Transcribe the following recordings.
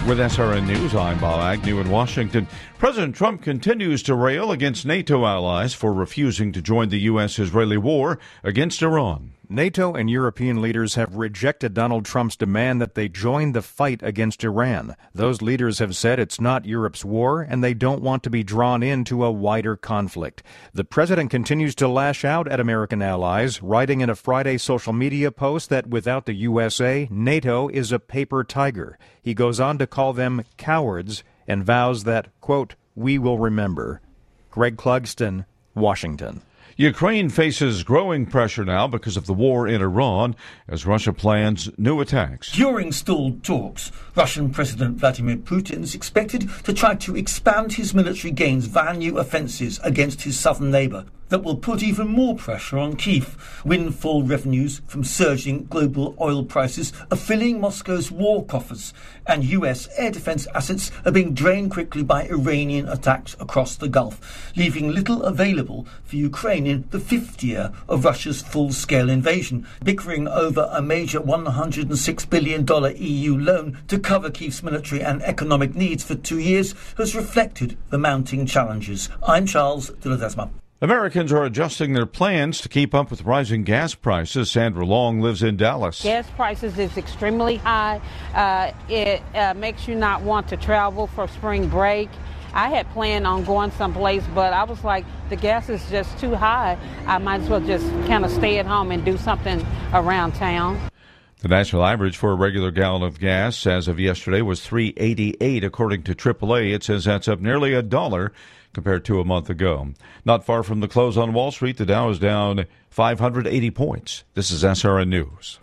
With SRN News, I'm Bob Agnew in Washington. President Trump continues to rail against NATO allies for refusing to join the U.S.-Israeli war against Iran. NATO and European leaders have rejected Donald Trump's demand that they join the fight against Iran. Those leaders have said it's not Europe's war and they don't want to be drawn into a wider conflict. The president continues to lash out at American allies, writing in a Friday social media post that without the USA, NATO is a paper tiger. He goes on to call them cowards and vows that, quote, we will remember. Greg Clugston, Washington. Ukraine faces growing pressure now because of the war in Iran as Russia plans new attacks. During stalled talks, Russian President Vladimir Putin is expected to try to expand his military gains via new offensives against his southern neighbour that will put even more pressure on Kyiv. Windfall revenues from surging global oil prices are filling Moscow's war coffers, and US air defence assets are being drained quickly by Iranian attacks across the Gulf, leaving little available for Ukraine in the fifth year of Russia's full-scale invasion. Bickering over a major $106 billion EU loan to cover Kyiv's military and economic needs for 2 years has reflected the mounting challenges. I'm Charles de Ledesma. Americans are adjusting their plans to keep up with rising gas prices. Sandra Long lives in Dallas. Gas prices is extremely high. It makes you not want to travel for spring break. I had planned on going someplace, but I was like, the gas is just too high. I might as well just kind of stay at home and do something around town. The national average for a regular gallon of gas as of yesterday was $3.88, according to AAA. It says that's up nearly $1 compared to a month ago. Not far from the close on Wall Street, the Dow is down 580 points. This is SRN News.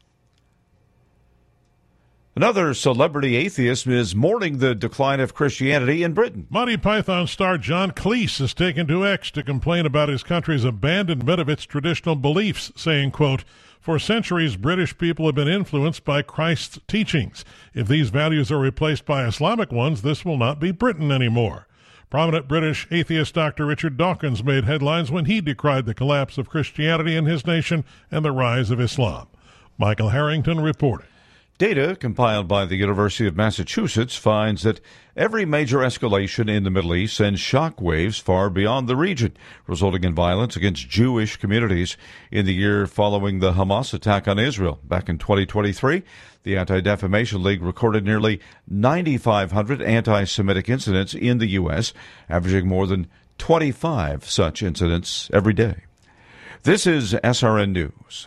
Another celebrity atheist is mourning the decline of Christianity in Britain. Monty Python star John Cleese has taken to X to complain about his country's abandonment of its traditional beliefs, saying, quote, for centuries, British people have been influenced by Christ's teachings. If these values are replaced by Islamic ones, this will not be Britain anymore. Prominent British atheist Dr. Richard Dawkins made headlines when he decried the collapse of Christianity in his nation and the rise of Islam. Michael Harrington reported. Data compiled by the University of Massachusetts finds that every major escalation in the Middle East sends shock waves far beyond the region, resulting in violence against Jewish communities. In the year following the Hamas attack on Israel back in 2023, the Anti-Defamation League recorded nearly 9,500 anti-Semitic incidents in the U.S., averaging more than 25 such incidents every day. This is SRN News.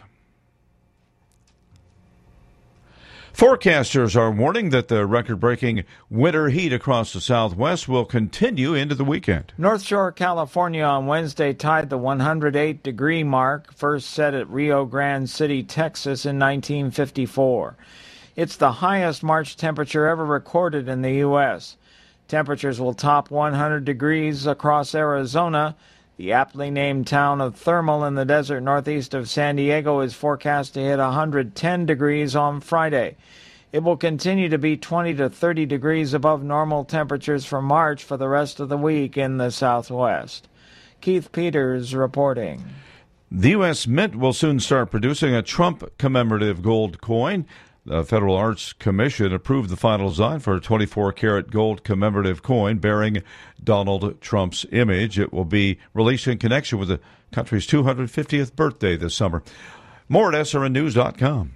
Forecasters are warning that the record-breaking winter heat across the Southwest will continue into the weekend. North Shore, California on Wednesday tied the 108-degree mark, first set at Rio Grande City, Texas in 1954. It's the highest March temperature ever recorded in the U.S. Temperatures will top 100 degrees across Arizona. The aptly named town of Thermal in the desert northeast of San Diego is forecast to hit 110 degrees on Friday. It will continue to be 20 to 30 degrees above normal temperatures for March for the rest of the week in the Southwest. Keith Peters reporting. The U.S. Mint will soon start producing a Trump commemorative gold coin. The Federal Arts Commission approved the final design for a 24-karat gold commemorative coin bearing Donald Trump's image. It will be released in connection with the country's 250th birthday this summer. More at srnnews.com.